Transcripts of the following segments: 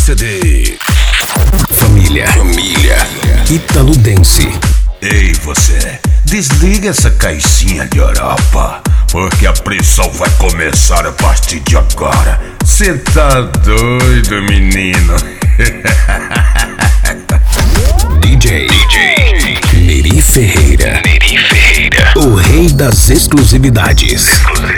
CD Família Ítalo Dance. Ei você, desliga essa caixinha de Europa, porque a pressão vai começar a partir de agora. Cê tá doido, menino? DJ Neri Ferreira, o rei das exclusividades.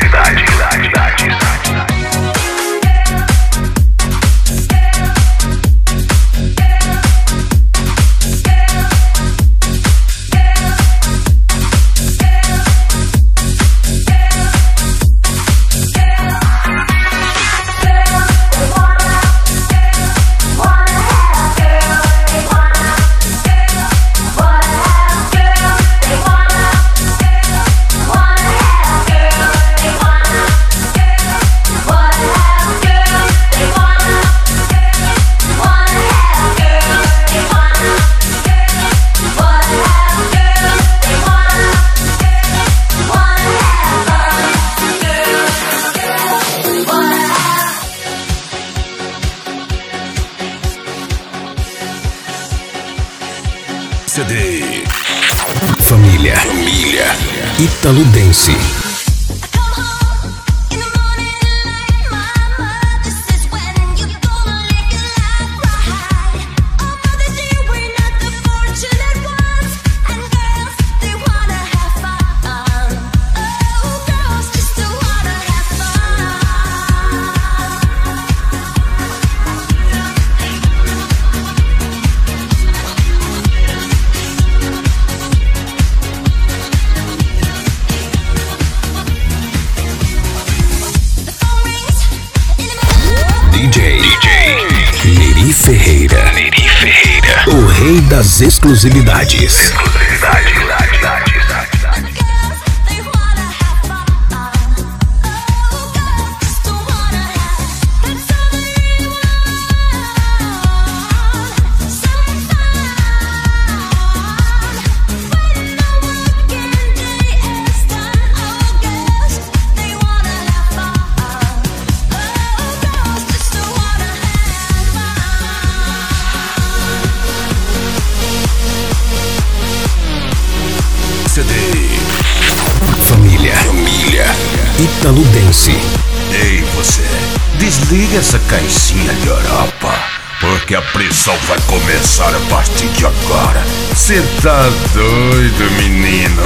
CD Família Ítalo Dance. DJ Neri Ferreira, o rei das exclusividades. CD Família Ítalo Dance. Ei você, desliga essa caixinha de Europa, porque a pressão vai começar a partir de agora. Cê tá doido, menino?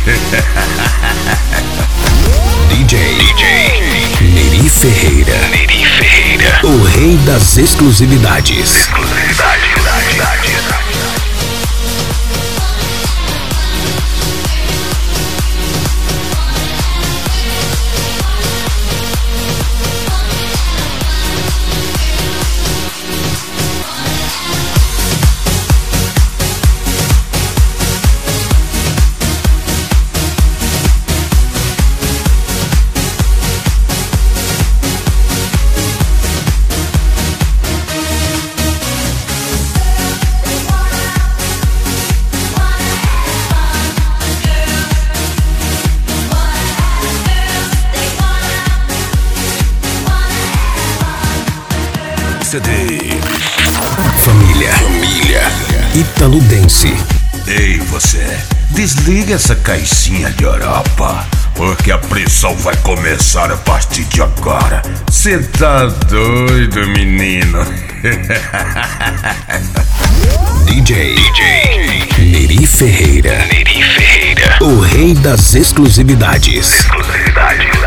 DJ Neri Ferreira, o rei das exclusividades. CD Família Ítalo Dance. Ei você, desliga essa caixinha de Europa, porque a pressão vai começar a partir de agora. Cê tá doido, menino? DJ Neri Ferreira, o rei das exclusividades.